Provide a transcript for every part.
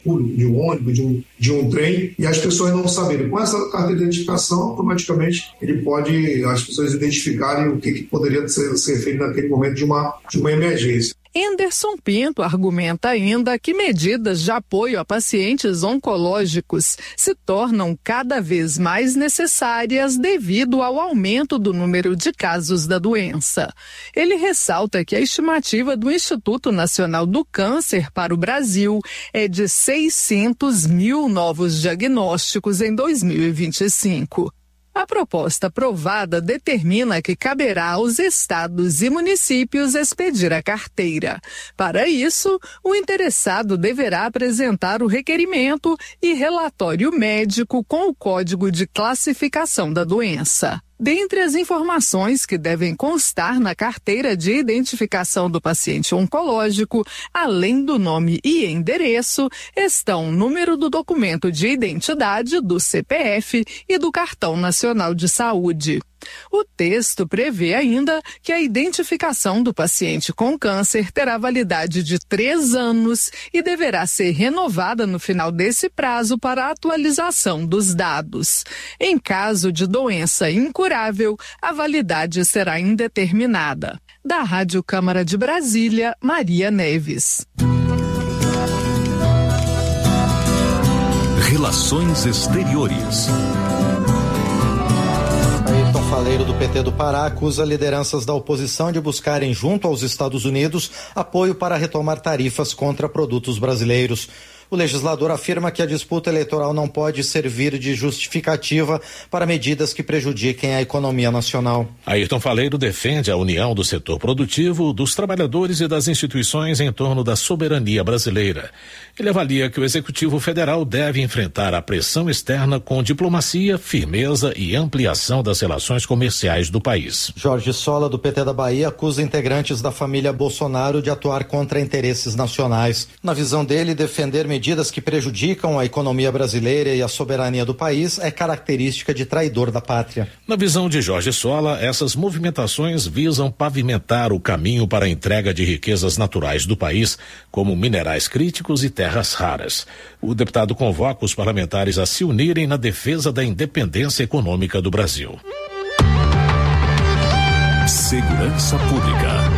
de um ônibus, de um trem, e as pessoas não saberem. Com essa carta de identificação, automaticamente as pessoas identificarem o que poderia ser feito naquele momento de uma emergência. Enderson Pinto argumenta ainda que medidas de apoio a pacientes oncológicos se tornam cada vez mais necessárias devido ao aumento do número de casos da doença. Ele ressalta que a estimativa do Instituto Nacional do Câncer para o Brasil é de 600 mil novos diagnósticos em 2025. A proposta aprovada determina que caberá aos estados e municípios expedir a carteira. Para isso, o interessado deverá apresentar o requerimento e relatório médico com o código de classificação da doença. Dentre as informações que devem constar na carteira de identificação do paciente oncológico, além do nome e endereço, estão o número do documento de identidade, do CPF e do Cartão Nacional de Saúde. O texto prevê ainda que a identificação do paciente com câncer terá validade de 3 anos e deverá ser renovada no final desse prazo para a atualização dos dados. Em caso de doença incurável, a validade será indeterminada. Da Rádio Câmara de Brasília, Maria Neves. Relações Exteriores. Ayrton Faleiro, do PT do Pará, acusa lideranças da oposição de buscarem, junto aos Estados Unidos, apoio para retomar tarifas contra produtos brasileiros. O legislador afirma que a disputa eleitoral não pode servir de justificativa para medidas que prejudiquem a economia nacional. Ayrton Faleiro defende a união do setor produtivo, dos trabalhadores e das instituições em torno da soberania brasileira. Ele avalia que o Executivo Federal deve enfrentar a pressão externa com diplomacia, firmeza e ampliação das relações comerciais do país. Jorge Sola, do PT da Bahia, acusa integrantes da família Bolsonaro de atuar contra interesses nacionais. Na visão dele, defender medidas que prejudicam a economia brasileira e a soberania do país é característica de traidor da pátria. Na visão de Jorge Sola, essas movimentações visam pavimentar o caminho para a entrega de riquezas naturais do país, como minerais críticos e terras raras. O deputado convoca os parlamentares a se unirem na defesa da independência econômica do Brasil. Segurança Pública.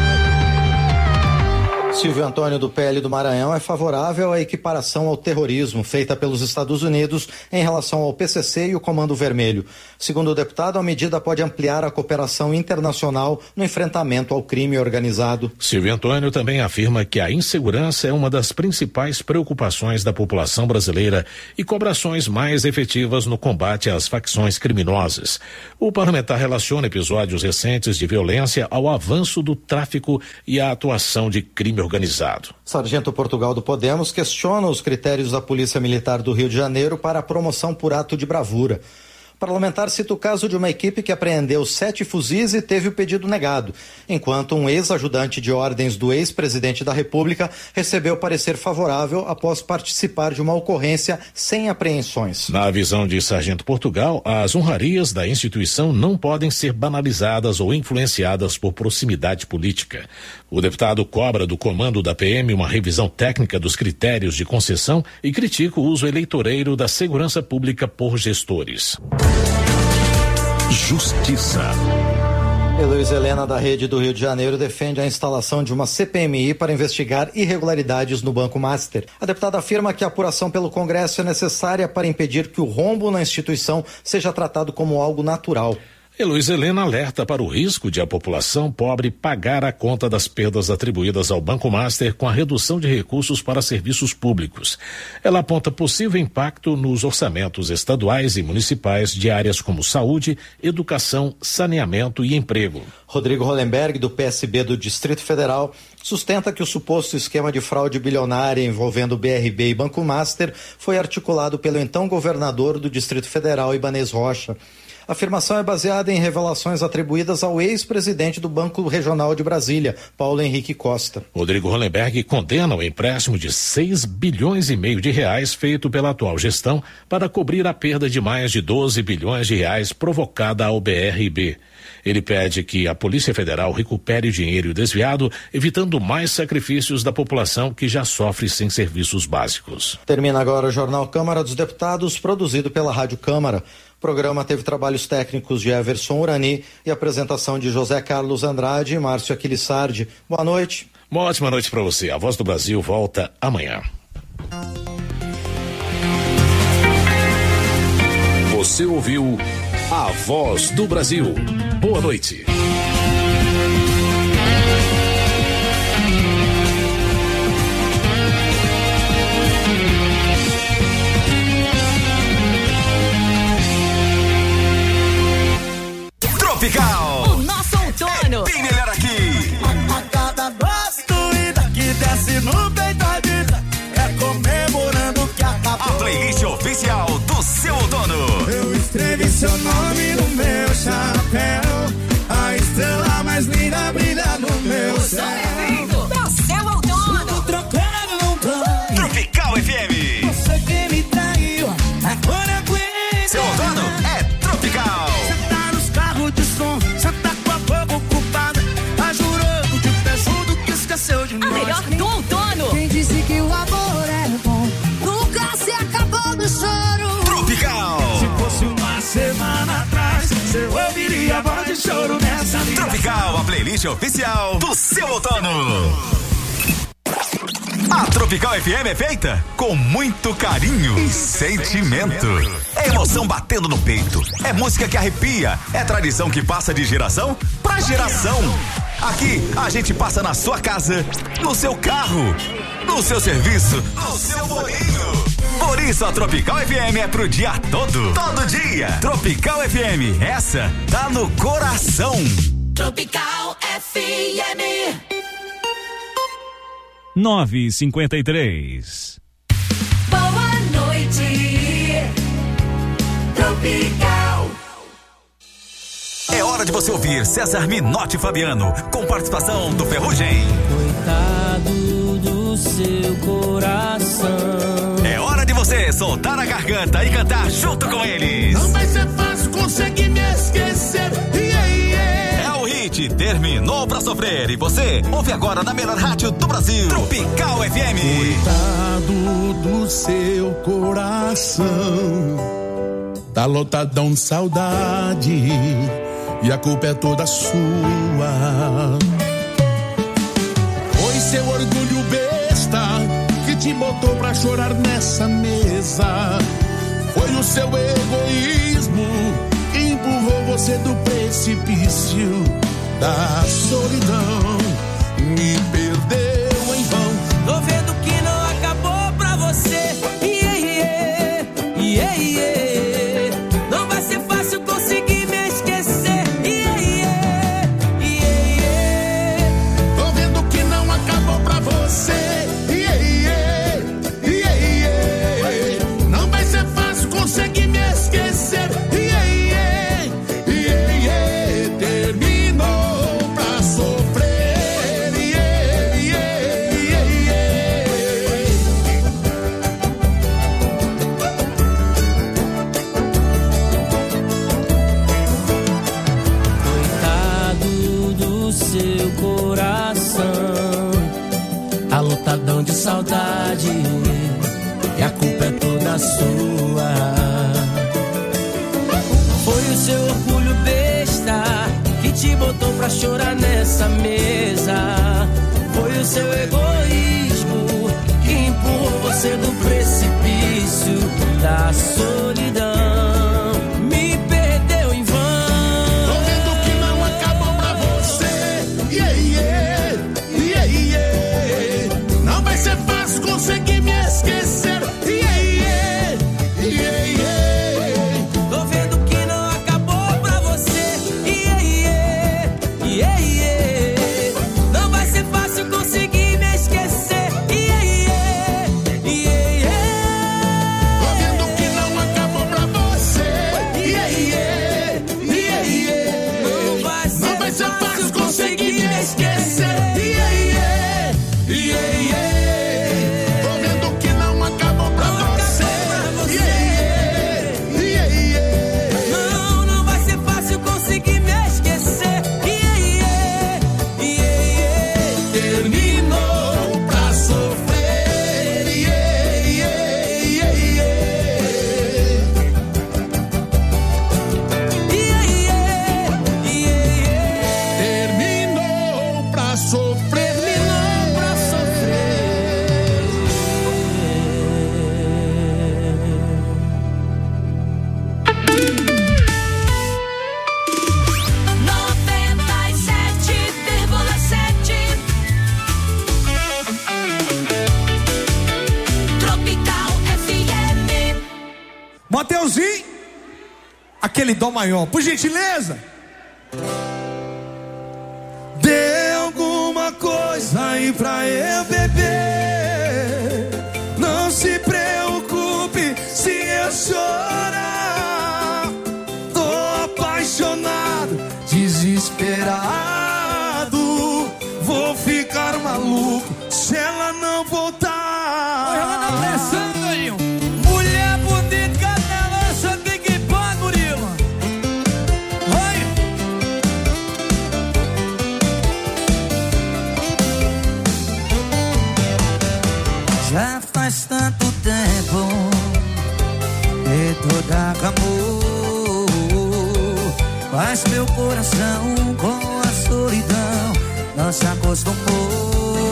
Silvio Antônio, do PL do Maranhão, é favorável à equiparação ao terrorismo feita pelos Estados Unidos em relação ao PCC e o Comando Vermelho. Segundo o deputado, a medida pode ampliar a cooperação internacional no enfrentamento ao crime organizado. Silvio Antônio também afirma que a insegurança é uma das principais preocupações da população brasileira e cobra ações mais efetivas no combate às facções criminosas. O parlamentar relaciona episódios recentes de violência ao avanço do tráfico e à atuação de crime organizado. Sargento Portugal, do Podemos, questiona os critérios da Polícia Militar do Rio de Janeiro para a promoção por ato de bravura. O parlamentar cita o caso de uma equipe que apreendeu 7 fuzis e teve o pedido negado, enquanto um ex-ajudante de ordens do ex-presidente da República recebeu parecer favorável após participar de uma ocorrência sem apreensões. Na visão de Sargento Portugal, as honrarias da instituição não podem ser banalizadas ou influenciadas por proximidade política. O deputado cobra do comando da PM uma revisão técnica dos critérios de concessão e critica o uso eleitoreiro da segurança pública por gestores. Justiça. Heloísa Helena, da Rede do Rio de Janeiro, defende a instalação de uma CPMI para investigar irregularidades no Banco Master. A deputada afirma que a apuração pelo Congresso é necessária para impedir que o rombo na instituição seja tratado como algo natural. Heloísa Helena alerta para o risco de a população pobre pagar a conta das perdas atribuídas ao Banco Master com a redução de recursos para serviços públicos. Ela aponta possível impacto nos orçamentos estaduais e municipais de áreas como saúde, educação, saneamento e emprego. Rodrigo Hollenberg, do PSB do Distrito Federal, sustenta que o suposto esquema de fraude bilionária envolvendo BRB e Banco Master foi articulado pelo então governador do Distrito Federal, Ibanez Rocha. A afirmação é baseada em revelações atribuídas ao ex-presidente do Banco Regional de Brasília, Paulo Henrique Costa. Rodrigo Hollenberg condena o empréstimo de 6 bilhões e meio de reais feito pela atual gestão para cobrir a perda de mais de 12 bilhões de reais provocada ao BRB. Ele pede que a Polícia Federal recupere o dinheiro desviado, evitando mais sacrifícios da população que já sofre sem serviços básicos. Termina agora o Jornal Câmara dos Deputados, produzido pela Rádio Câmara. O programa teve trabalhos técnicos de Everson Urani e apresentação de José Carlos Andrade e Márcio Aquilissardi. Boa noite. Uma ótima noite para você. A Voz do Brasil volta amanhã. Você ouviu A Voz do Brasil. Boa noite. Tropical. O nosso outono. Bem melhor aqui. A cada doida que desce no peito da vida é comemorando que acabou. A playlist oficial do seu outono. Eu escrevi seu nome no meu chapéu. A estrela mais linda brilha no meu céu. Do seu outono. Tô trocando, não tô. Tropical FM. Você que me traiu, agora aguenta. Seu outono é Tropical. Você tá nos carros de som, você tá com a boca ocupada. Tá jurando de pé junto que esqueceu de nós. A melhor do outono. Quem disse que o amor é bom nunca se acabou no choro. Tropical. Se fosse uma semana atrás, você ouviria a voz de choro nessa vida. Tropical, a playlist oficial do seu outono. A Tropical FM é feita com muito carinho e sentimento. É emoção batendo no peito, é música que arrepia, é tradição que passa de geração pra geração. Aqui a gente passa na sua casa, no seu carro, no seu serviço, no seu bolinho. Por isso a Tropical FM é pro dia todo. Todo dia. Tropical FM, essa tá no coração. Tropical FM. 9h53. Boa noite. Tropical. É hora de você ouvir César Minotti e Fabiano, com participação do Ferrugem. Coitado do seu coração. É hora de você soltar a garganta e cantar junto com eles. Não vai ser fácil conseguir me esquecer. É o hit Terminou Pra Sofrer. E você ouve agora na melhor rádio do Brasil, Tropical FM. Coitado do seu coração, tá lotadão de saudade e a culpa é toda sua. Foi seu orgulho besta que te botou pra chorar nessa mesa. Foi o seu egoísmo que empurrou você do precipício da solidão. Me perdeu em vão. Tô vendo que não acabou pra você. Não vai ser fácil conseguir me esquecer. Tô vendo que não acabou pra você. Não vai ser fácil conseguir me esquecer. Terminou pra sofrer. Coitado do seu coração, tá lotadão de saudade e a culpa é toda sua. Foi o seu orgulho besta que te botou pra chorar nessa mesa. Foi o seu egoísmo que empurrou você do precipício da solidão. Me perdeu em vão. Tô vendo que não acabou pra você. Não vai ser fácil conseguir me esquecer. Tô vendo que não acabou pra você. Não vai ser fácil conseguir me esquecer. Tô vendo que não acabou pra Mateuzinho, aquele dó maior, por gentileza. Dê alguma coisa aí pra eu beber. Não se preocupe se eu chorar. Tô apaixonado, desesperado. Vou ficar maluco se ela não voltar. Oi, ela tá pressando aí. Mulher bonita, canelosa, tem que pôr, Murilo. Oi. Já faz tanto tempo que toda acabou, mas meu coração com a solidão não se acostumou.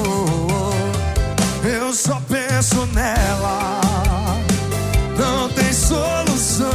Eu só penso nela, não tem solução.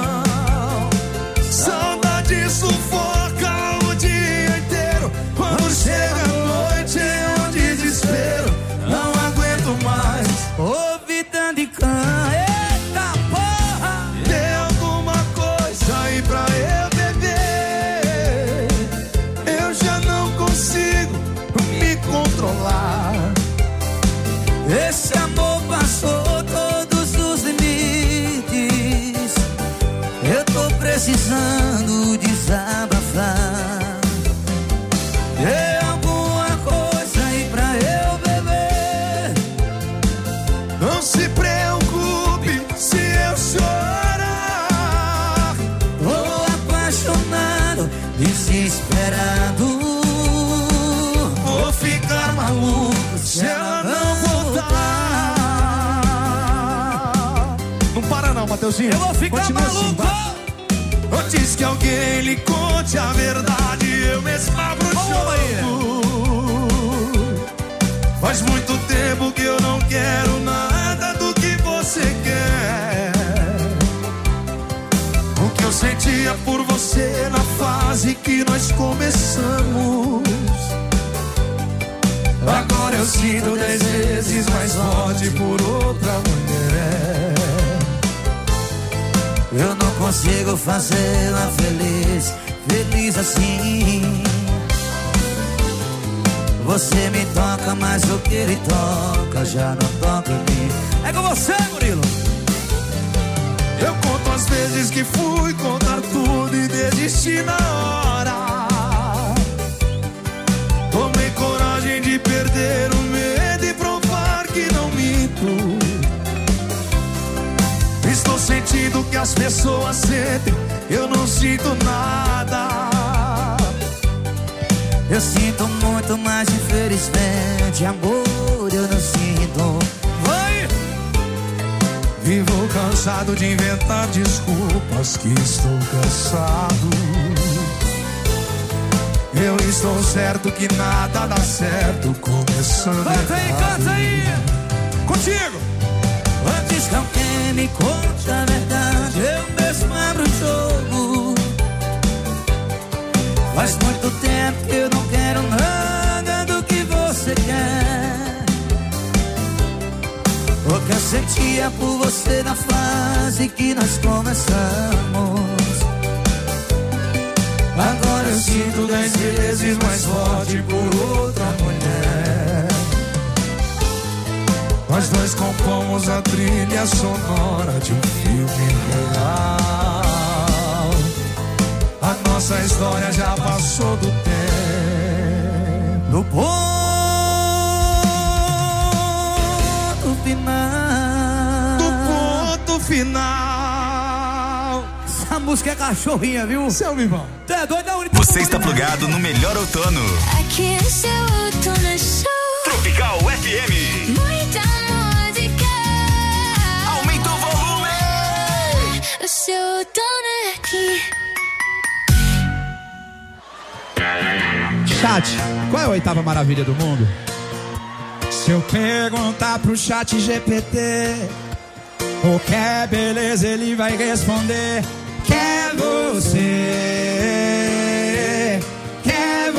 Saudade sufoca o dia inteiro. Quando chega a noite é um desespero. Não aguento mais ouvir tanto de cã. Eita porra! Tem alguma coisa aí pra eu beber. Eu já não consigo me controlar. Esse amor passou todos os limites. Eu tô precisando desabafar. Tem alguma coisa aí pra eu beber. Não se preocupe se eu chorar. Tô apaixonado, desesperado. Vou ficar maluco se ela não voltar. Não para não, Mateuzinho. Eu vou ficar continua maluco. Assim, antes que alguém lhe conte a verdade, eu mesmo abro o jogo. Faz muito tempo que eu não quero nada do que você quer. O que eu sentia por você na fase que nós começamos, agora eu sinto 10 vezes mais forte por outra mulher. Eu não consigo fazê-la feliz, feliz assim. Você me toca, mas o que ele toca já não toca em mim. É com você, Murilo. Eu conto as vezes que fui contar tudo e desisti na hora. Tomei coragem de perder o medo e provar que não minto. Estou sentindo que as pessoas sentem, eu não sinto nada. Eu sinto muito, mas infelizmente amor eu não sinto. Vai! Vivo cansado de inventar desculpas, que estou cansado. Eu estou certo que nada dá certo, começando canta aí, canta aí. Contigo! Antes que alguém me conte a verdade, eu mesmo abro o jogo. Faz muito tempo que eu não quero nada do que você quer. O que eu sentia por você na fase que nós começamos, agora eu sinto 10 vezes mais forte por outra mulher. Nós dois compomos a trilha sonora de um filme real. A nossa história já passou do tempo. no ponto final. Do ponto final. Essa música é cachorrinha, viu? Seu Vivão. Tu é doido? Você está plugado no melhor outono. Aqui é seu outono show. Tropical FM. Muita música. Aumenta o volume. O seu outono é aqui. Chat, qual é a oitava maravilha do mundo? Se eu perguntar pro chat GPT o que é beleza, ele vai responder: quer você, quer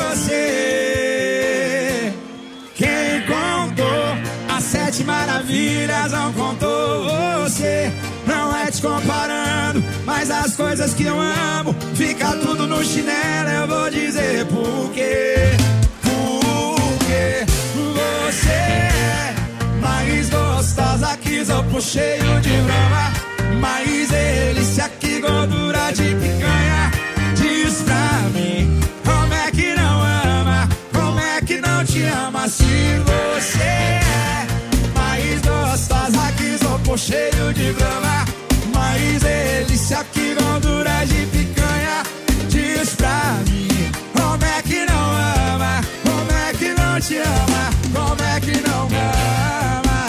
você. Quem contou as 7 maravilhas não contou você. Não é te comparando, mas as coisas que eu amo fica tudo no chinelo. Eu vou dizer por quê. Porque você é mais gostosa que isopor cheio de brama, mais delícia que gordura de picanha. Diz pra mim, como é que não ama, como é que não te ama? Se você é mais gostosa que isopor cheio de brama, mais delícia que gordura de picanha. Diz pra mim, como é que não ama, como é que não te ama, como é que não ama?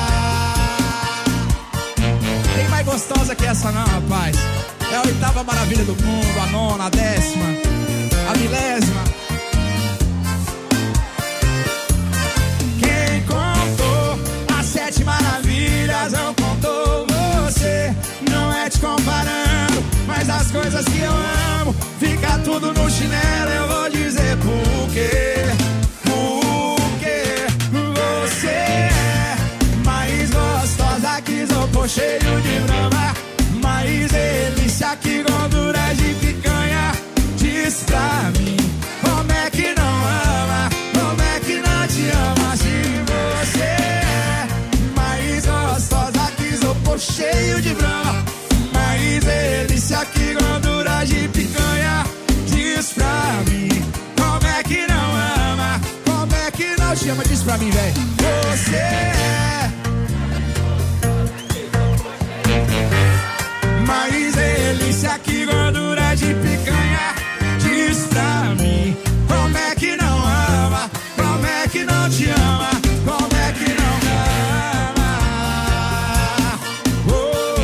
Tem mais gostosa que essa não, rapaz. É a 8ª maravilha do mundo, a 9ª, a 10ª, a 1000ª. Quem contou as 7 maravilhas não contou você. Não é te comparando, mas as coisas que eu amo fica tudo no chinelo. Eu vou dizer por quê. Porque você é mais gostosa que isopor cheio de brama, mais delícia que gordura de picanha. Diz pra mim, como é que não ama, como é que não te ama? Se você é mais gostosa que isopor cheio de brama, mais delícia que gordura de picanha. Diz pra mim, como é que não ama, como é que não te ama? Diz pra mim, véi. Você é mais delícia que gordura de picanha. Diz pra mim, como é que não ama, como é que não te ama, como é que não ama? Oh,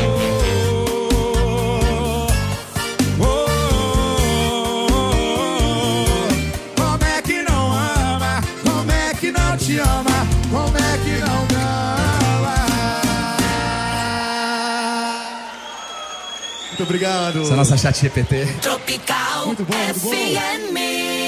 oh, oh, oh. Como é que não ama, como é que não te ama, como é que não ama? Muito obrigado. Essa é a nossa chat GPT. Tropical muito bom, muito bom. FM.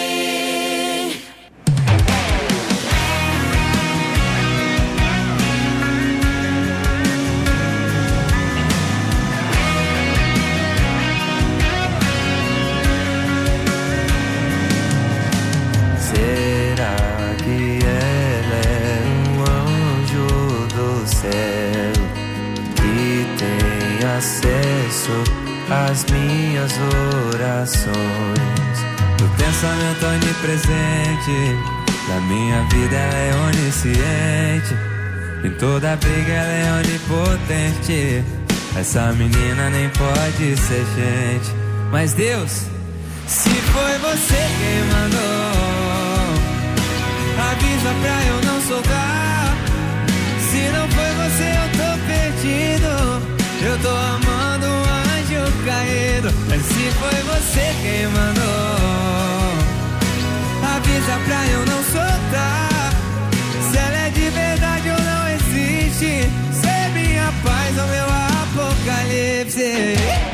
Será que ela é um anjo do céu que tem acesso às minhas orações? Do pensamento onipresente da minha vida ela é onisciente, em toda briga ela é onipotente. Essa menina nem pode ser gente, mas Deus, se foi você quem mandou, avisa pra eu não soltar. Se não foi você eu tô perdido, eu tô amando um anjo caído. Mas se foi você quem mandou, avisa pra eu não soltar. Se ela é de verdade ou não existe, ser minha paz ou meu apocalipse.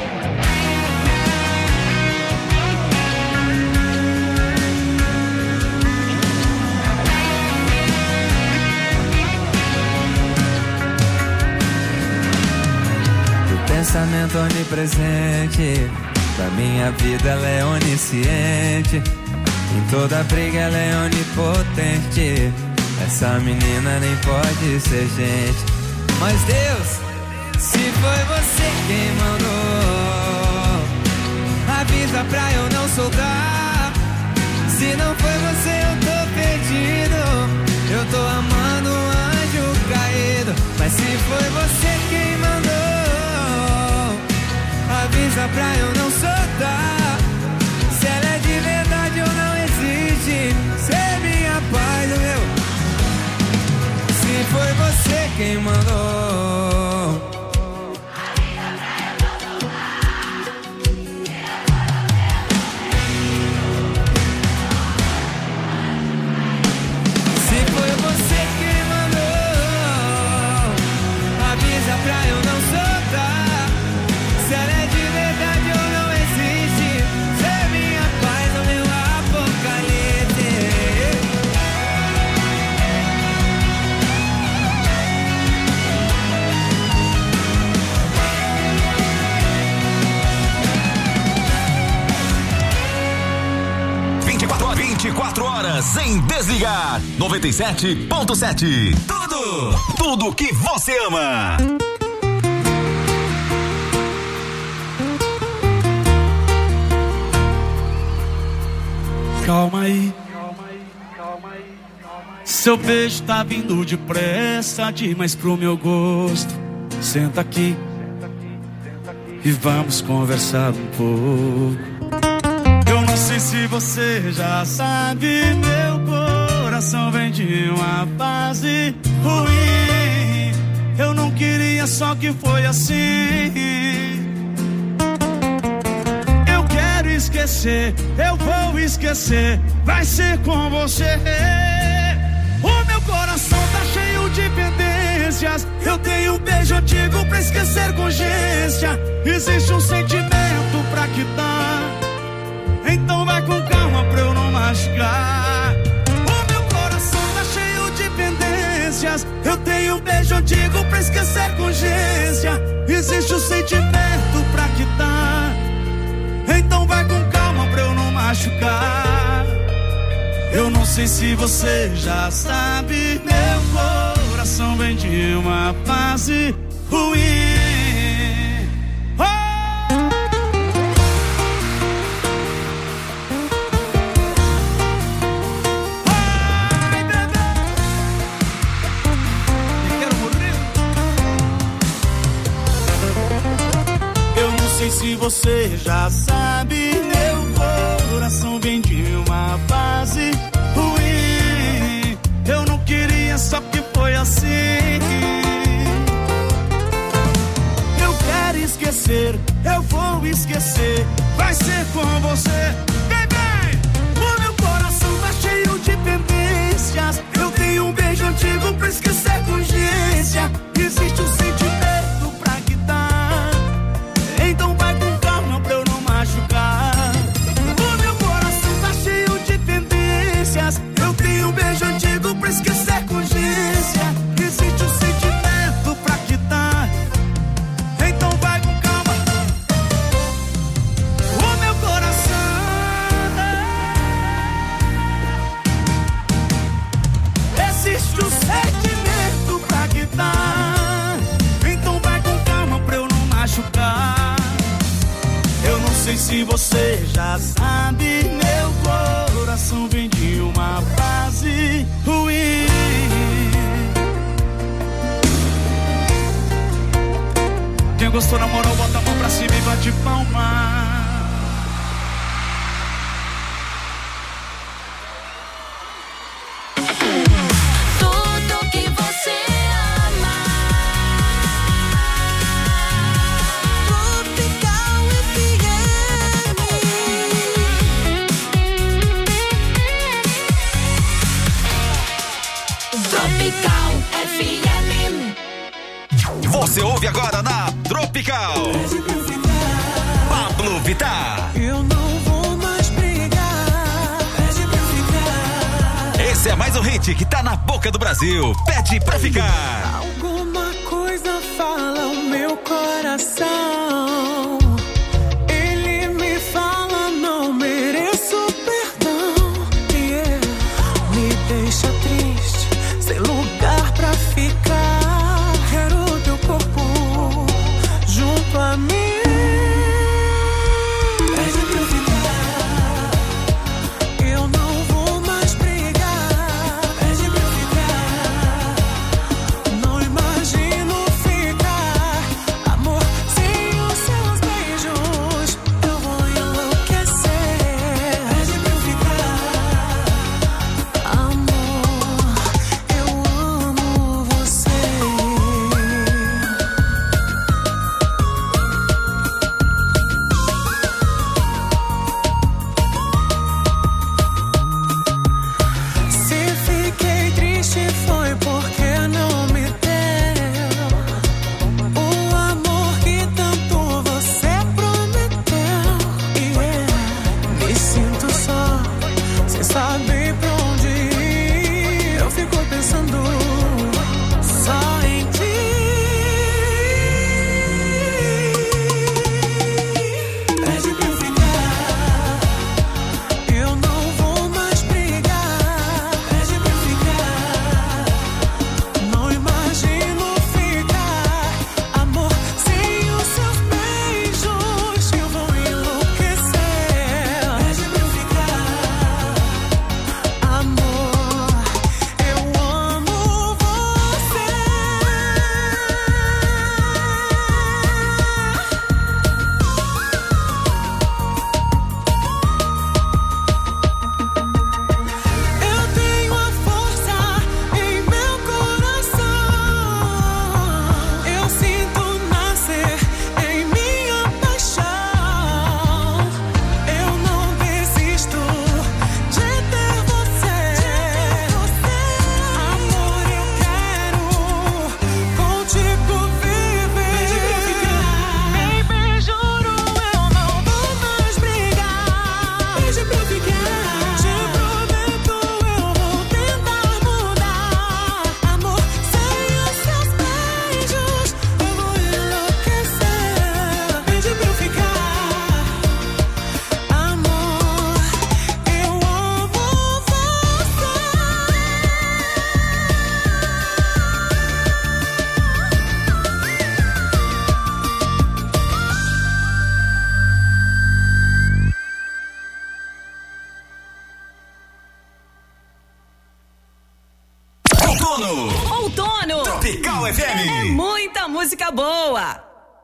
Pensamento onipresente da minha vida ela é onisciente, em toda briga ela é onipotente. Essa menina nem pode ser gente, mas Deus, se foi você quem mandou, avisa pra eu não soltar. Se não foi você eu tô perdido, eu tô amando um anjo caído. Mas se foi você quem mandou, avisa pra eu não soltar. Se ela é de verdade ou não existe, ser minha paz ou meu. Se foi você quem mandou, se foi você quem mandou, avisa pra eu não soltar. Se ela é de verdade ou não existe, ser minha paz ou meu apocalipse. horas em Desligar. 97.7. Tudo que você ama. Calma aí. Seu beijo tá vindo depressa demais pro meu gosto. Senta aqui e vamos conversar um pouco. Eu não sei se você já sabe, meu coração vem de uma fase ruim. Eu não queria, só que foi assim. Eu quero esquecer, eu vou esquecer, vai ser com você. O meu coração tá cheio de pendências. Eu tenho um beijo antigo pra esquecer com urgência. Existe um sentimento pra quitar, então vai com calma pra eu não machucar. O meu coração tá cheio de pendências. Eu tenho um beijo antigo pra esquecer com urgência. Existe um sentimento pra quitar, então vai com calma pra eu não machucar. Eu não sei se você já sabe, meu coração vem de uma fase ruim. Eu não sei se você já sabe, meu coração vem de uma fase ruim. Eu não queria, só que foi assim. Eu quero esquecer, eu vou esquecer, vai ser com você. Vem, vem! O meu coração tá cheio de pendências. Eu tenho um beijo antigo pra esquecer com urgência. Existe um sentimento pra quitar, então vai com calma pra eu não machucar. O meu coração tá cheio de pendências. Eu tenho um beijo antigo pra esquecer com urgência. Existe um sentimento pra quitar, então vai com calma. O meu coração existe um sentimento pra quitar, então vai com calma pra eu não machucar. Eu não sei se você já sabe, meu coração vem de uma fase ruim. Quem gostou na moral, bota a mão pra cima e bate palma. Tudo que você ama. Tropical FM. Tropical FM. Você ouve agora na Tropical. Pablo Vittar. Eu não vou mais brigar. Pede pra ficar. Esse é mais um hit que tá na boca do Brasil. Pede pra ficar. Alguma coisa fala o meu coração. Ele me fala, não mereço perdão. Yeah. Me deixa triste, sem lugar pra ficar. Quero teu corpo junto a mim. Pede pra ficar. Eu não vou mais brigar. Pede pra ficar. Não música boa.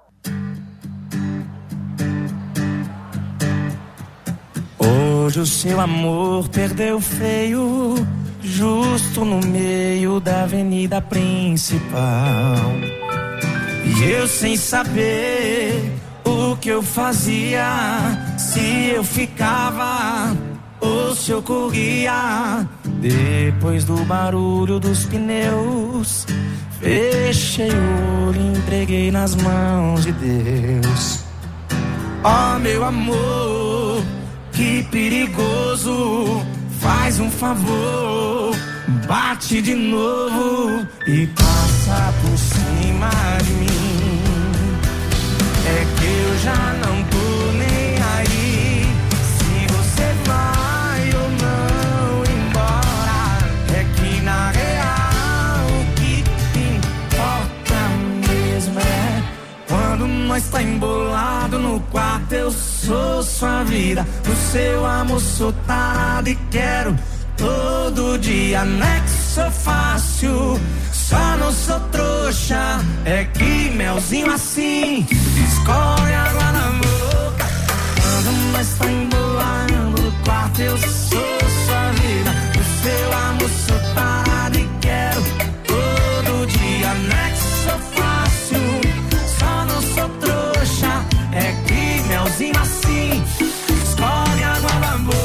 Hoje o seu amor perdeu feio, justo no meio da avenida principal. E eu sem saber o que eu fazia, se eu ficava ou se eu corria. Depois do barulho dos pneus, fechei o olho e entreguei nas mãos de Deus. Oh, meu amor, que perigoso, faz um favor, bate de novo e passa por cima de mim. É que eu já não tô nem aí, se você vai ou não embora. É que na real o que importa mesmo é quando nós tá embolado no quarto. Eu sou sua vida, o seu amor sou tarado e quero todo dia. Nexo fácil, só não sou trouxa. É que melzinho assim escorre água na boca. Quando nós tá embolando no quarto, eu sou sua vida, o seu amor sou tarado e quero todo dia. Nexo fácil, só não sou trouxa. É que melzinho assim escorre água na boca.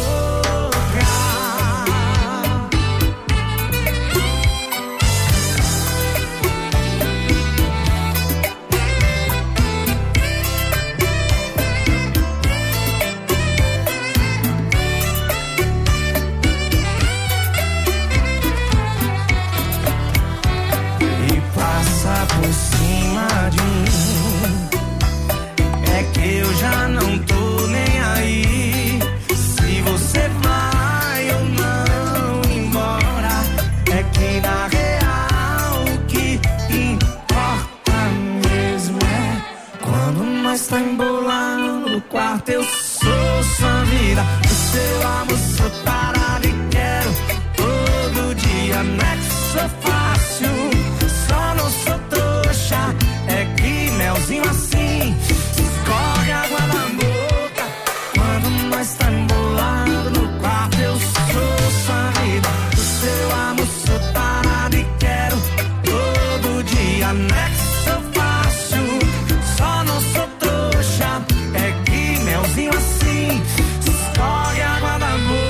Por cima de mim, é que eu já não tô nem aí, se você vai ou não embora. É que na real o que importa mesmo é quando nós tá embolando no quarto. Eu sou sua vida, o seu amor sou parado e quero todo dia. Nexo fácil, só não sou trouxa. É que melzinho assim escorre água na boca. Quando nós tá embolado no quarto, eu sou sua vida, o seu amor sou parado e quero todo dia. Nexo fácil, só não sou trouxa. É que melzinho assim escorre água na boca.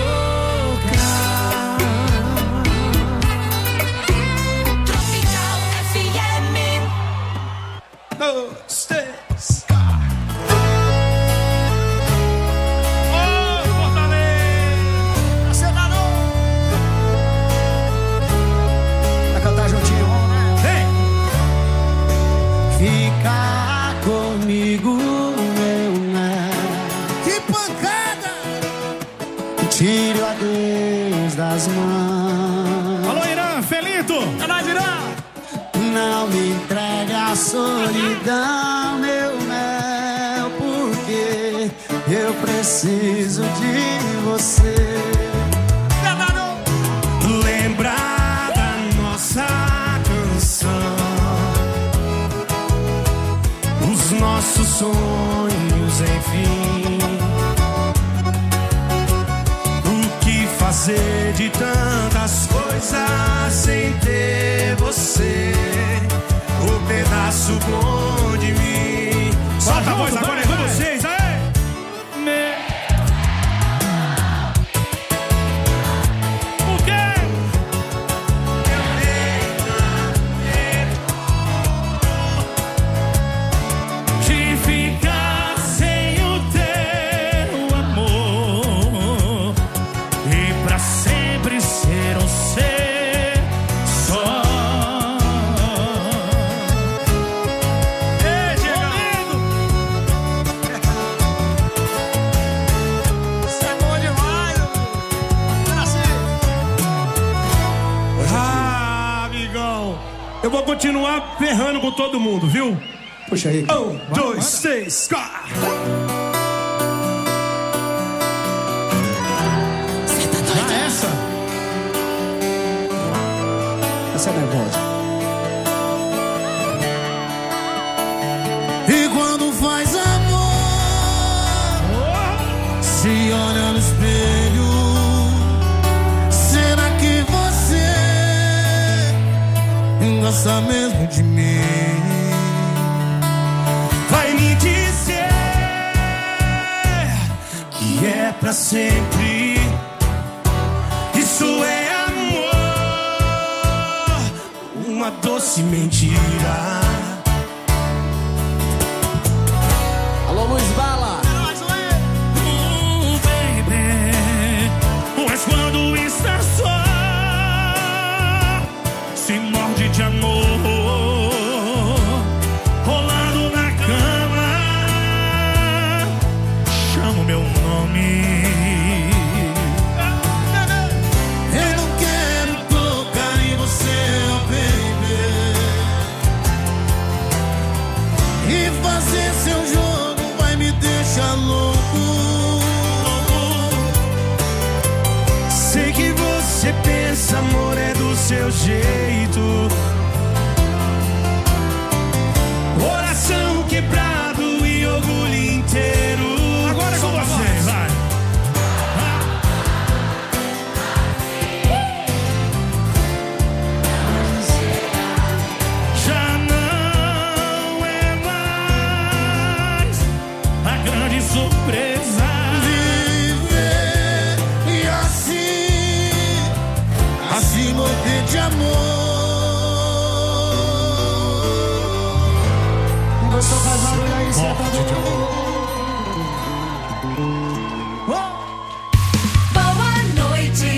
Tire o adeus das mãos. Alô, Irã, Felito! É nóis, Irã! Não me entregue a solidão, meu mel, porque eu preciso de você. Lembrar da nossa canção, os nossos sonhos, enfim. Fazer de tantas coisas sem ter você, o pedaço bom de mim. Solta a voz agora, é com vocês, aí! O quê? De ficar sem o teu amor e pra sempre ser um ser só. Ei, Diego! Isso é bom demais, ah, amigão, eu vou continuar ferrando com todo mundo, viu? Puxa aí. 1, 2, 3, 4. Essa é nervosa. Se olha no espelho, será que você gosta mesmo de mim? Vai me dizer que é pra sempre. Isso é amor, uma doce mentira. Alô, Luiz Bala. Baby, mas quando está só, se morde de amor. Rolando na cama, chama o meu nome. Eu não quero tocar em você, oh baby, e fazer seu jogo vai me deixar louco. Sei que você pensa, amor, é do seu jeito. Coração quebrado e orgulho inteiro. Agora é com você, vai. Já não é mais a grande surpresa. Viver e assim morrer de amor. Gostou, faz barulho aí, sentador. Boa noite,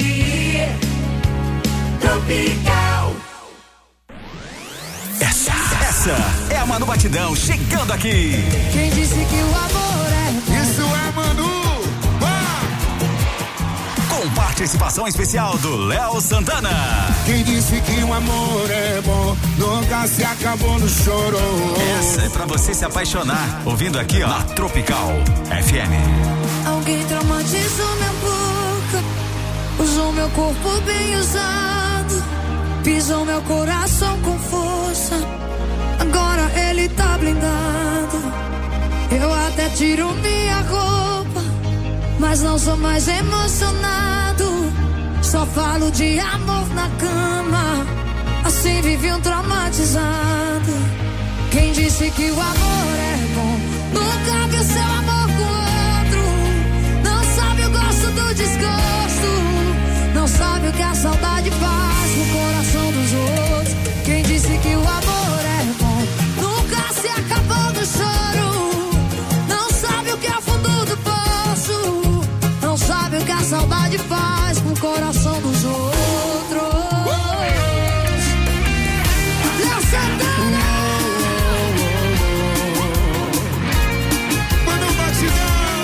Tropical. Essa é a Manu Batidão chegando aqui. Quem disse que o amor é bom? Isso é Manu. Com participação especial do Léo Santana. Quem disse que o amor é bom nunca se acabou no choro. Essa é pra você se apaixonar. Ouvindo aqui, ó, na Tropical FM. Alguém traumatizou minha boca, usou meu corpo bem usado, pisou meu coração com força. Agora ele tá blindado. Eu até tiro minha roupa, mas não sou mais emocionado. Só falo de amor na cama, assim vive um traumatizado. Quem disse que o amor é bom nunca viu seu amor com outro. Não sabe o gosto do desgosto, não sabe o que a saudade faz no coração dos outros. Quem disse que o amor é bom nunca se acabou no choro. Não sabe o que é o fundo do poço, não sabe o que a saudade faz com o coração dos outros. Léo Santana. Manu Batidão.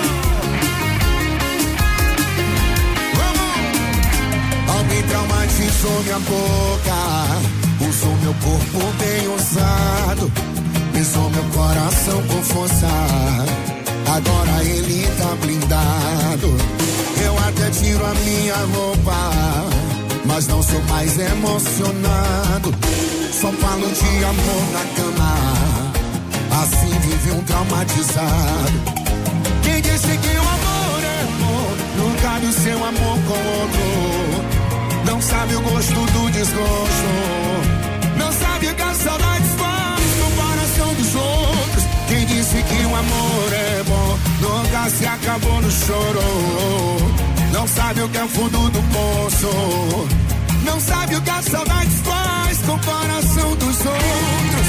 Vamos. Alguém traumatizou minha boca, usou meu corpo bem usado, pisou meu coração com força. Agora ele tá blindado. Eu até tiro a minha roupa, mas não sou mais emocionado. Só falo de amor na cama, assim vive um traumatizado. Quem disse que o amor é bom nunca viu seu amor com outro. Não sabe o gosto do desgosto, não sabe o que a saudade faz no coração dos outros. Quem disse que o amor é bom nunca se acabou no choro. Não sabe o que é o fundo do poço, não sabe o que a saudade faz com o coração dos outros.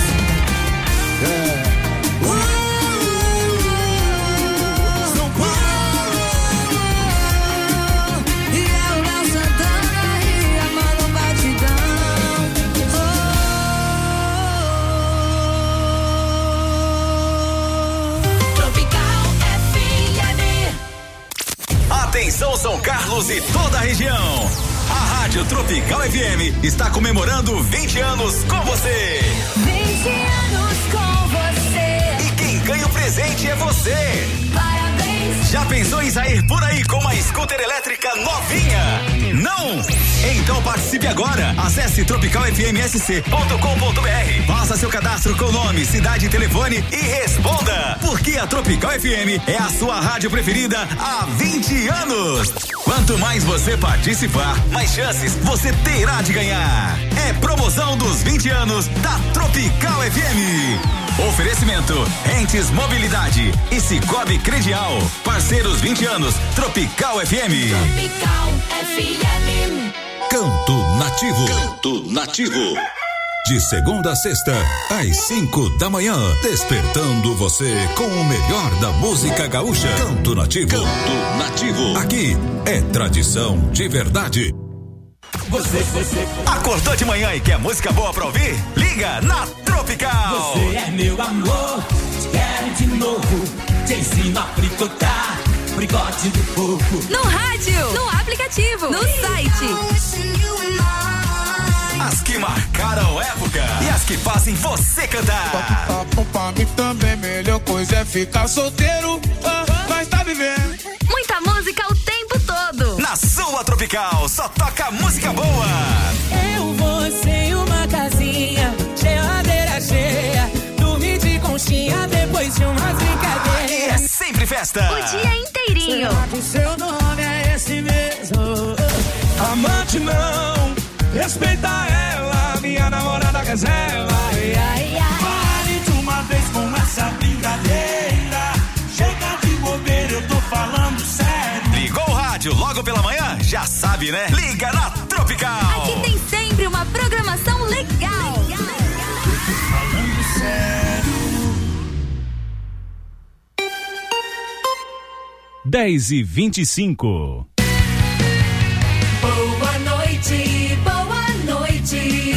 São Paulo. E é o Léo Santana e a Manu Batidão. Tropical FM. Atenção, São Carlos e toda a região. A Rádio Tropical FM está comemorando 20 anos com você. 20 anos com você. E quem ganha o presente é você. Parabéns. Já pensou em sair por aí com uma scooter elétrica novinha? Não? Então participe agora. Acesse tropicalfmsc.com.br. Faça seu cadastro com nome, cidade e telefone e responda. Porque a Tropical FM é a sua rádio preferida há 20 anos. Quanto mais você participar, mais chances você terá de ganhar. É promoção dos 20 anos da Tropical FM. Oferecimento Entes Mobilidade e Cicobi Credial. Parceiros 20 anos, Tropical FM. Tropical FM. Canto Nativo. Canto Nativo. De segunda a sexta, às 5 da manhã. Despertando você com o melhor da música gaúcha. Canto Nativo. Canto Nativo. Aqui é tradição de verdade. Você acordou de manhã e quer música boa pra ouvir? Liga na Tropical. Você é meu amor, te quero de novo. Te ensino a fricotar, fricote do povo. No rádio, no aplicativo, no site. As que marcaram época e as que fazem você cantar. Pra mim também melhor coisa é ficar solteiro, mas tá vivendo. Muita música o tempo todo. Na sua Tropical só toca música boa. Eu, você e uma casinha, geladeira cheia, dormir de conchinha depois de umas brincadeiras. É sempre festa. O dia inteirinho. Será que seu nome é esse mesmo? Amante não, respeita ela, minha namorada reserva. Pare de uma vez com essa brincadeira. Chega de bobeira, eu tô falando sério. Ligou o rádio logo pela manhã? Já sabe, né? Liga na Tropical. Aqui tem sempre uma programação legal. Falando sério. 10h25. Boa noite, boa noite.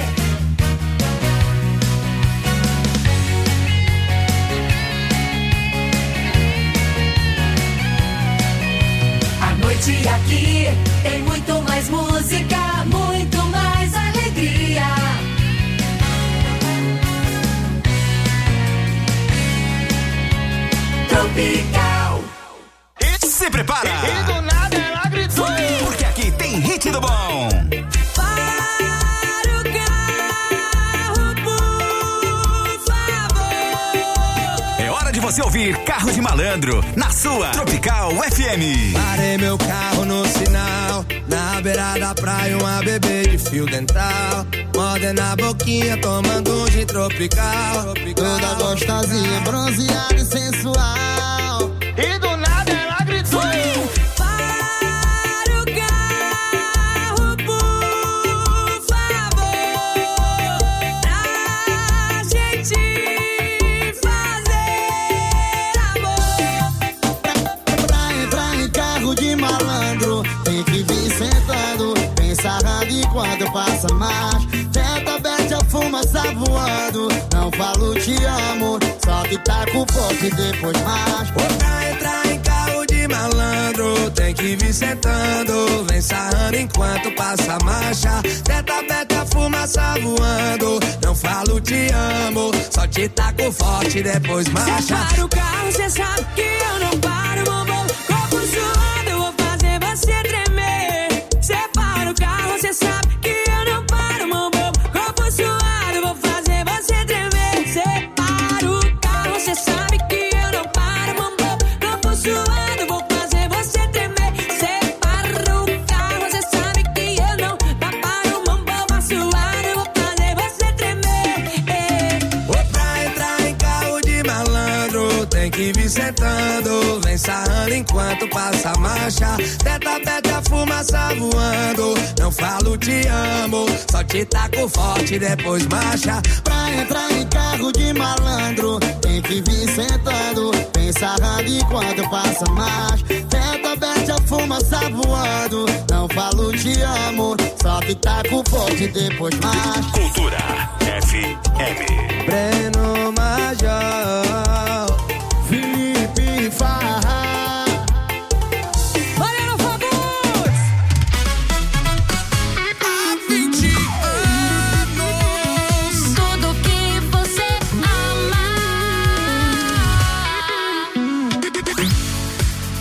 A noite aqui tem muito mais música, muito mais alegria. Tropical. Se prepara. E do nada ela gritou. Porque aqui tem hit do bom. Para o carro, por favor. É hora de você ouvir Carro de Malandro na sua Tropical FM. Parei meu carro no sinal, na beira da praia, uma bebê de fio dental. Moda na boquinha, tomando um gin tropical. Toda gostosinha, bronzeada e sensual. E do nada ela gritou. Para o carro, por favor. Pra gente fazer amor. Pra entrar em carro de malandro, tem que vir sentando, bem sarrado enquanto passa mais. Tenta, bete a fumaça voando, não falo te amo, só que tá com forte depois mais. Pra entrar em carro de malandro, tem que vir sentando, vem sarrando enquanto passa a marcha. Tenta, bete a fumaça voando, não falo te amo, só te taco forte depois marcha. Cê para o carro, cê sabe que eu não paro, bombom. Corpo suado, eu vou fazer você tremer. Cê para o carro, cê sabe que eu não paro, bombom. Corpo suado, eu vou fazer você tremer. Cê para o carro, cê sabe que eu não paro, bombom. Corpo suado, eu vou fazer você tremer. Cê para o carro, cê sabe que eu não paro, bombom. Suado, eu vou fazer você tremer. Pra entrar em carro de malandro, tem que vir sentando, vem sarrando enquanto passa a marcha. Teta, bete a fumaça voando, não falo te amo, só te taco forte depois marcha. Pra entrar em carro de malandro, tem que vir sentando, vem sarrando enquanto passa a marcha. Teta, bete a fumaça voando, não falo te amo, só te taco forte depois marcha. Cultura FM. Breno Major, Felipe Farra, Mariano Fagundes. há 20 anos. Tudo que você ama.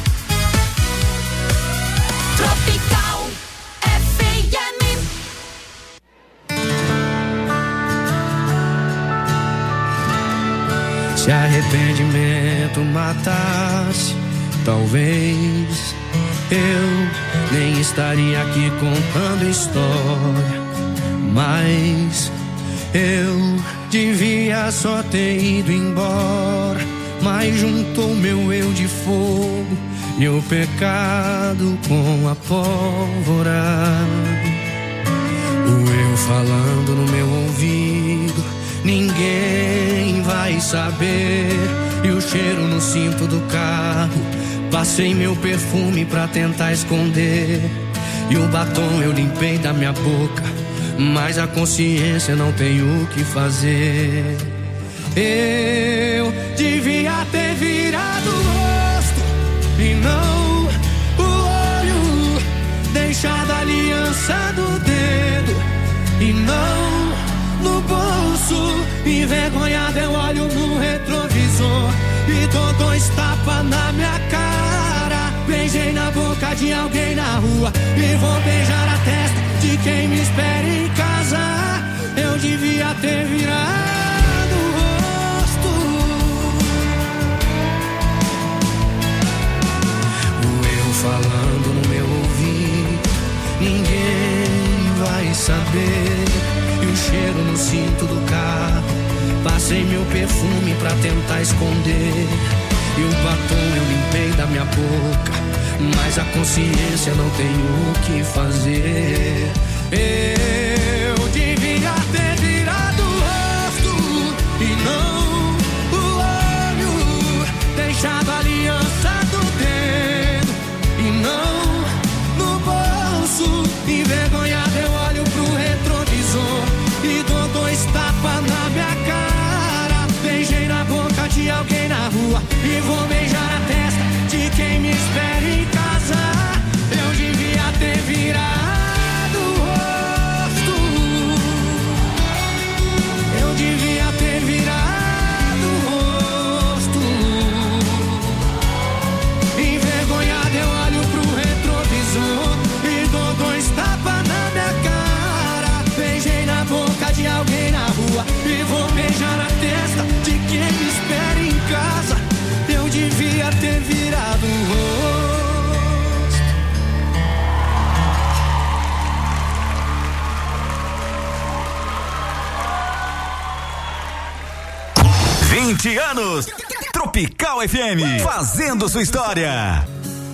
Se arrependimento matasse, talvez eu nem estaria aqui contando história. Mas eu devia só ter ido embora. Mas juntou meu eu de fogo e o pecado com a pólvora. O eu falando no meu ouvido, ninguém vai saber. E o cheiro no cinto do carro, passei meu perfume pra tentar esconder. E o batom eu limpei da minha boca, mas a consciência não tem o que fazer. Eu devia ter virado o rosto e não o olho, deixado a aliança do dedo e não no bolso. Envergonhado eu olho no retrovisor e dou 2 tapas na minha cara. Beijei na boca de alguém na rua e vou beijar a testa de quem me espera em casa. Eu devia ter virado o rosto. O eu falando no meu ouvido, ninguém vai saber. E o cheiro no cinto do carro, passei meu perfume pra tentar esconder. E o batom eu limpei da minha boca, mas a consciência não tem o que fazer. Eu devia ter virado o rosto e não o olho, deixado a aliança do dedo e não no bolso. Envergonhado eu olho pro retrovisor e dou 2 tapas na minha cara. Beijei na boca de alguém na rua e vou beijar a testa de quem me espera em casa. Eu devia ter virado o rosto. Eu devia ter virado o rosto. Envergonhado eu olho pro retrovisor e dou 2 tapas na minha cara. Beijei na boca de alguém na rua e vou beijar a testa de quem me espera em casa. Eu devia ter virado o rosto. 20 anos, Tropical FM, fazendo sua história.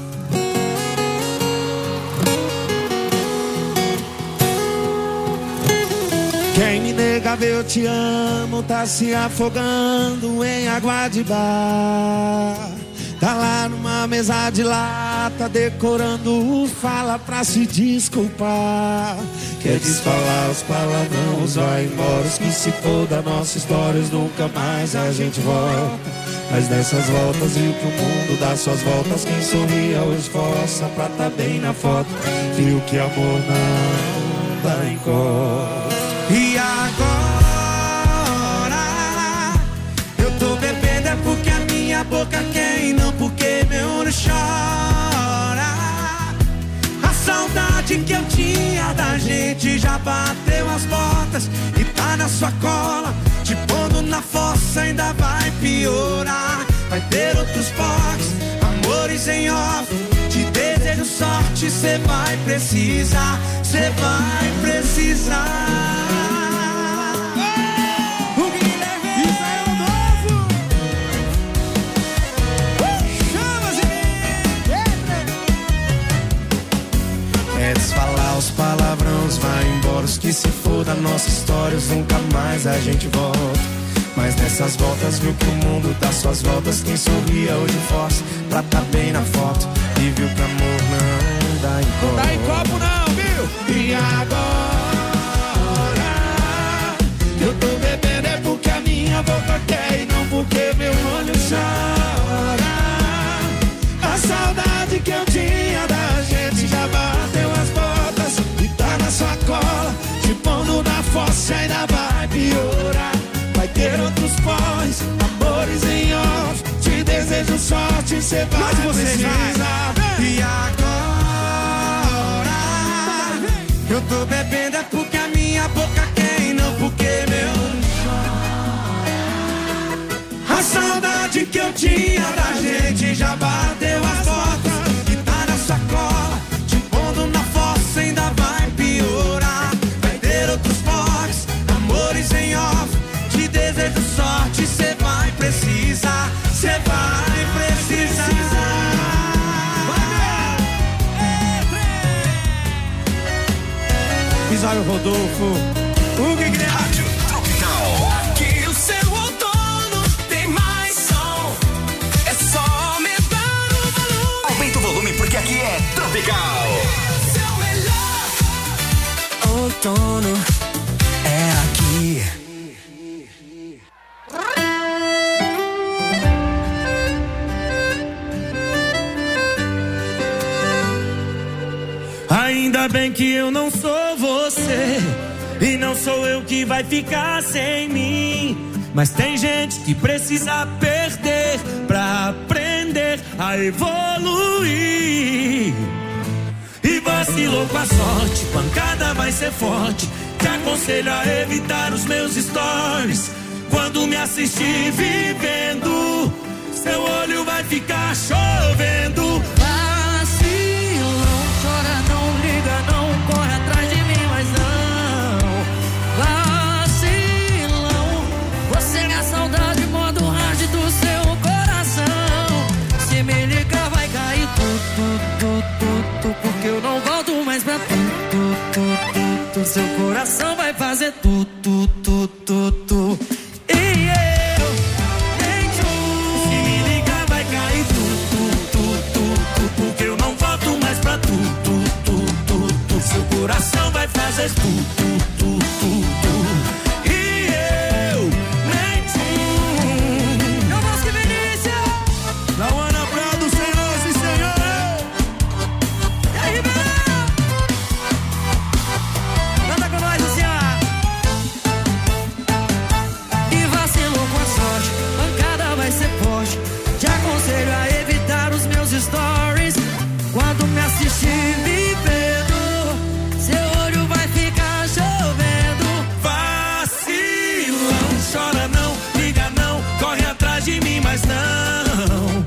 Quem me nega ver eu te amo, tá se afogando em água de bar. Tá lá numa mesa de lata, decorando fala pra se desculpar. Quer desfalar os palavrões, vai embora. Os que se for da nossa história, nunca mais a gente volta. Mas nessas voltas viu que o mundo dá suas voltas. Quem sorria hoje força pra tá bem na foto. Viu que amor não dá em cor. E agora eu tô bebendo é porque a minha boca quer e não porque meu olho chora. A saudade que eu tinha da gente já bateu as portas e tá na sua cola, te pondo na fossa ainda vai piorar. Vai ter outros pocs, amores em off, te desejo sorte, cê vai precisar, cê vai precisar. Falar os palavrões, vai embora. Os que se for da nossa história, nunca mais a gente volta. Mas nessas voltas viu que o mundo dá suas voltas. Quem sorria hoje força pra tá bem na foto. E viu que amor não dá em copo. Não dá em copo não, viu? E agora eu tô bebendo é porque a minha boca quer e não porque meu olho chora. A saudade que eu tinha da gente já bateu as botas e tá na sua cola, te pondo na fossa ainda vai piorar. Vai ter outros pós, amores em off, te desejo sorte, cê vai precisar. E agora eu tô bebendo é porque a minha boca quer e não porque meu olho chora. A saudade que eu tinha da gente já bateu as portas. E tá na sacola, te pondo na fossa, ainda vai piorar. Vai ter outros fortes, amores em off. Te desejo sorte, cê vai precisar. Cê vai precisar. Isaiah Rodolfo, o que é? Rádio Tropical. Aqui o seu outono tem mais som. É só aumentar o volume. Aumenta o volume porque aqui é Tropical. Seu melhor outono é aqui. Ainda bem que eu não sou você, e não sou eu que vai ficar sem mim. Mas tem gente que precisa perder pra aprender a evoluir. E vacilou com a sorte, pancada vai ser forte. Te aconselho a evitar os meus stories. Quando me assistir vivendo, seu olho vai ficar chovendo. Chora, não liga, não corre atrás de mim, mas não vacilão. Você é a saudade, modo hard do seu coração. Se me ligar vai cair tudo, porque eu não volto mais pra tu. Seu coração vai fazer tudo. E eu nem tu. Se me ligar vai cair tudo, porque eu não volto mais pra tu. Seu coração vai fazer tudo. E eu nem tu. Eu vou que Vinícius. Lauana Prado, senhoras e senhores. E aí, Ribeirão? Canta com nós assim, ó. E vacilou com a sorte, pancada vai ser forte. Te aconselho a evitar os meus stories. Quando me assistir vivendo, seu olho vai ficar chovendo. Vacilão, chora não, liga não, corre atrás de mim, mas não.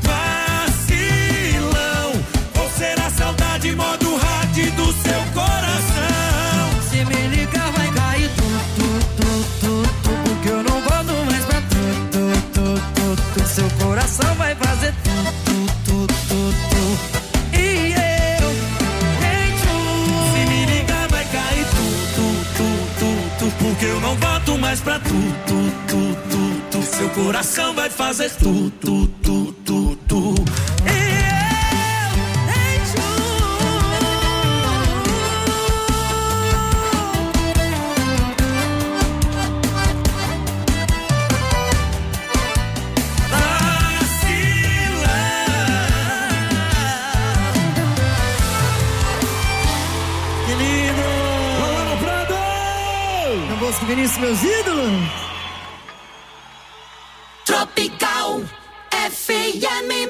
Vacilão, ou será saudade, modo hard do seu coração. Se me ligar vai cair tudo, porque eu não volto mais pra tu. Seu coração vai fazer tudo. E eu nem tu. Se me ligar vai cair tudo, porque eu não volto mais pra tu. Seu coração vai fazer tudo. E eu nem tu. Que lindo! Lauana Prado! Não vou que Vinícius, meus ídolos. Tropical FM.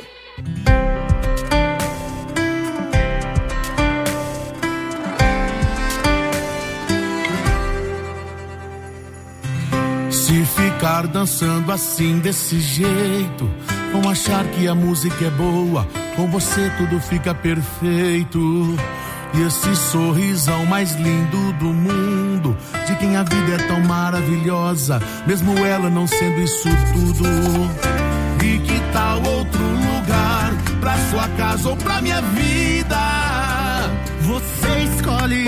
Se ficar dançando assim desse jeito, vão achar que a música é boa, com você tudo fica perfeito. E esse sorrisão mais lindo do mundo, de quem a vida é tão maravilhosa, mesmo ela não sendo isso tudo. E que tal outro lugar, pra sua casa ou pra minha vida? Você escolhe,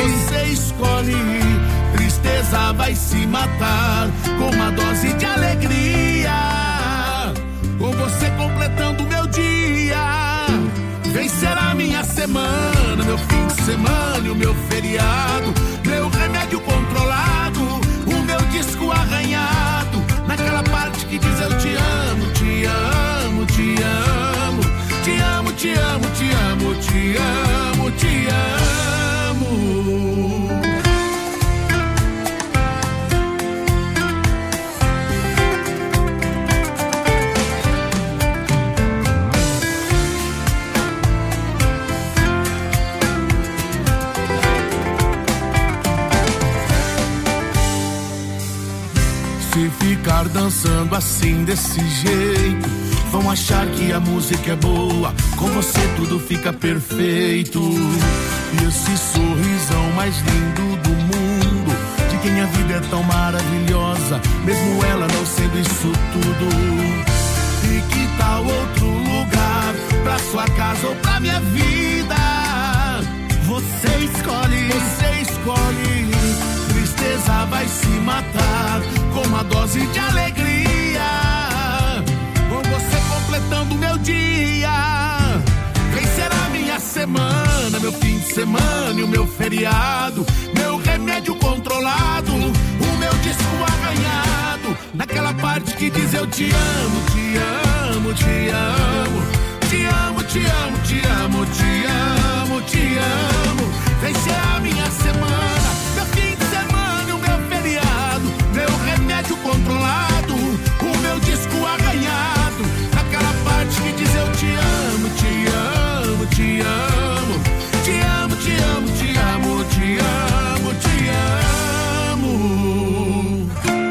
tristeza vai se matar com uma dose de alegria, com você completando meu dia. Vencer a minha semana, meu fim de semana e o meu feriado, meu remédio controlado, o meu disco arranhado, naquela parte que diz eu te amo, te amo, te amo, te amo, te amo, te amo, te amo, te amo. Se ficar dançando dançando assim desse jeito. Vão achar que a música é boa, com você tudo fica perfeito. E esse sorrisão mais lindo do mundo, de quem a vida é tão maravilhosa, mesmo ela não sendo isso tudo. E que tal outro lugar, pra sua casa ou pra minha vida? Você escolhe, tristeza vai se matar com uma dose de alegria, com você completando meu dia. Vem ser a minha semana, meu fim de semana e o meu feriado, meu remédio controlado, o meu disco arranhado, naquela parte que diz eu te amo, te amo, te amo. Te amo, te amo, te amo, te amo, te amo. Vem ser a minha semana, meu fim de semana e o meu feriado, meu remédio controlado, o meu disco arranhado, naquela parte que diz eu te amo, te amo, te amo. Te amo, te amo, te amo, te amo, te amo.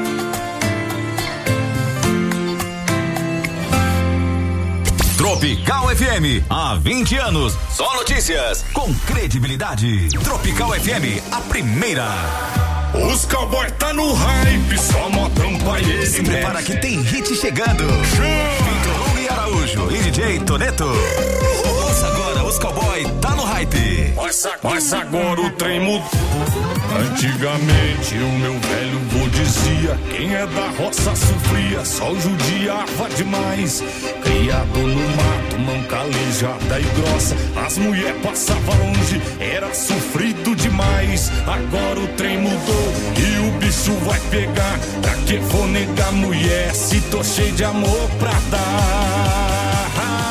Tropical FM, há 20 anos, só notícias com credibilidade. Tropical FM, a primeira. Os cowboy tá no hype, só modão paieiro. Se prepara que tem hit chegando. Vitor Hugo e Araújo e DJ Toneto. Ouça agora, os cowboy tá no hype. Mas agora o trem mudou. Antigamente o meu velho vô dizia, quem é da roça sofria, só judiava demais. Criado no mato, mão calejada e grossa, as mulheres passavam longe, era sofrido demais. Agora o trem mudou e o bicho vai pegar. Pra que vou negar mulher se tô cheio de amor pra dar?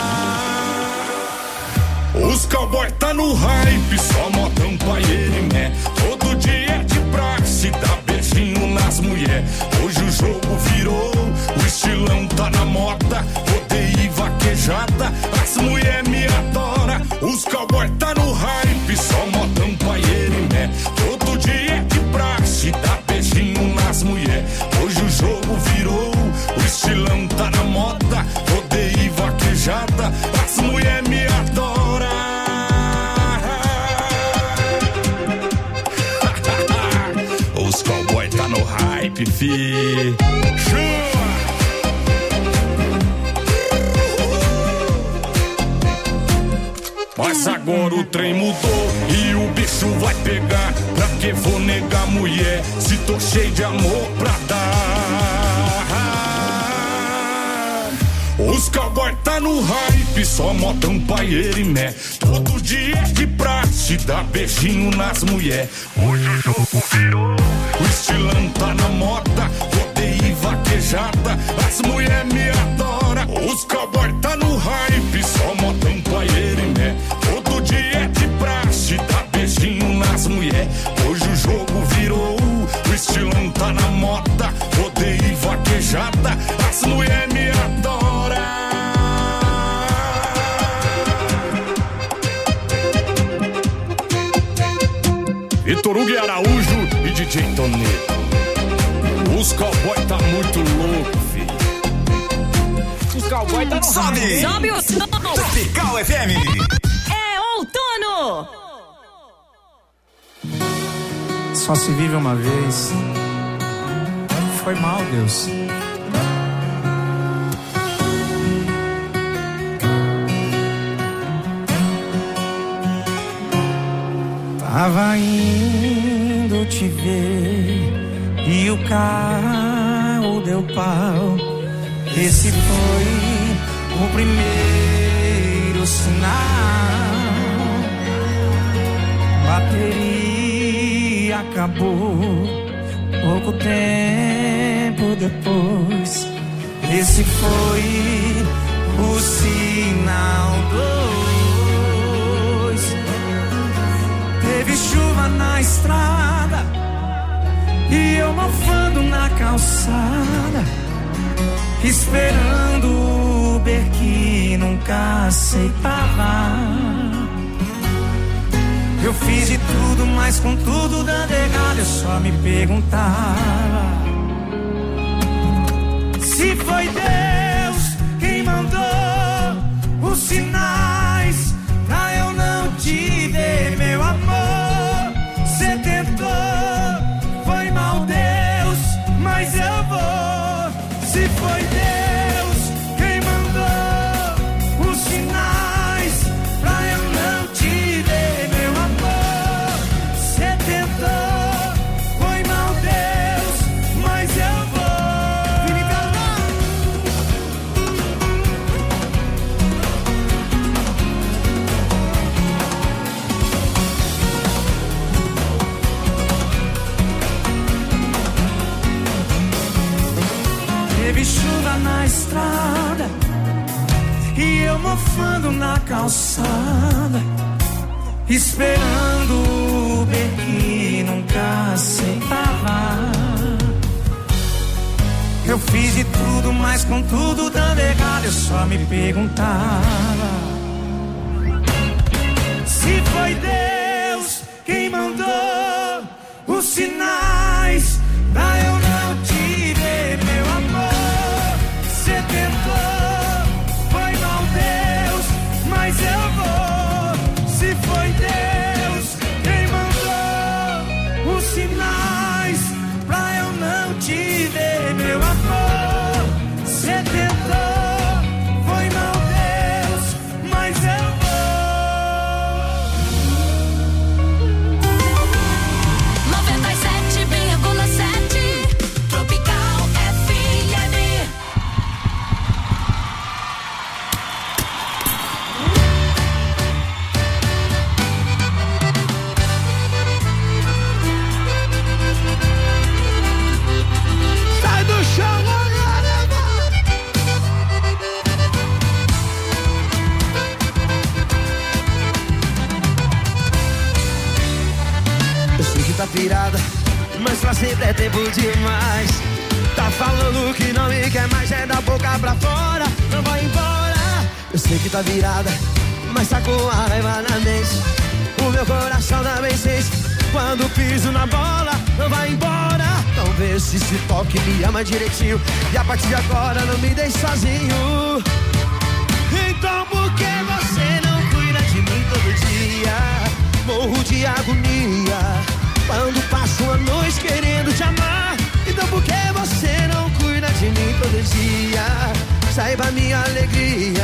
Os cowboy tá no hype, só modão, paieiro e mé. Todo dia é de praxe, dá beijinho nas mulher. Hoje o jogo virou, o estilão tá na moda. Rodeio e vaquejada, as mulher me adora. Os cowboy tá no hype, só modão, paieiro e mé. Todo dia é de praxe, dá beijinho nas mulher. Hoje o jogo virou, o estilão tá na moda. Rodeio e vaquejada, as mulher me adora. Os cowboy tá no hype, fi. Mas agora o trem mudou e o bicho vai pegar. Pra que vou negar mulher se tô cheio de amor pra dar? Os cowboy tá no hype, só modão, paieiro e mé. Todo dia é de praxe, dá beijinho nas mulher. Hoje o jogo virou, o estilão tá na moda. Rodeio e vaquejada, as mulher me adora. Os cowboy tá no hype, só modão, paieiro e mé. Todo dia é de praxe, dá beijinho nas mulher. Hoje o jogo virou, o estilão tá na moda. Rodeio e vaquejada, as mulher me adora. Vitor Hugo e Araújo e DJ Toneto. Os cowboy tá muito louco, filho. Os cowboy tá no Sobe! Sobe o som! Tropical FM! É outono! Só se vive uma vez. Foi mal, Deus. Tava indo te ver e o carro deu pau. Esse foi o primeiro sinal. Bateria acabou pouco tempo depois. Esse foi o sinal 2. Teve chuva na estrada e eu mofando na calçada, esperando o Uber que nunca aceitava. Eu fiz de tudo, mas com tudo dando errado. Eu só me perguntava Se foi Deus quem mandou os sinais pra eu não te ver, meu amor. Cê tentou, foi mal Deus, mas eu vou. Se foi Deus quem mandou os sinais pra eu não te ver, meu amor. Cê tentou, foi mal Deus, mas eu vou. Teve chuva na estrada e eu mofando na calçada, esperando o Uber que nunca aceitava. Eu fiz de tudo, mas com tudo dando errado, eu só me perguntava se foi Deus quem mandou os sinais pra eu não te ver, meu amor. Cê tentou, foi mal Deus, mas eu vou. Se foi Deus quem mandou os sinais pra eu não te ver, meu amor. Cê tentou, foi mal Deus, mas eu vou. 97,7 Tropical FM. Sai do chão, galera! Eu sei que tá pirada, mas pra sempre é tempo demais. Tá falando que não me quer mais, é da boca pra fora, não vai embora. Eu sei que tá virada, mas tá com a raiva na mente. O meu coração também sente quando piso na bola, não vai embora. Então vê se toque, me ama direitinho, e a partir de agora não me deixe sozinho.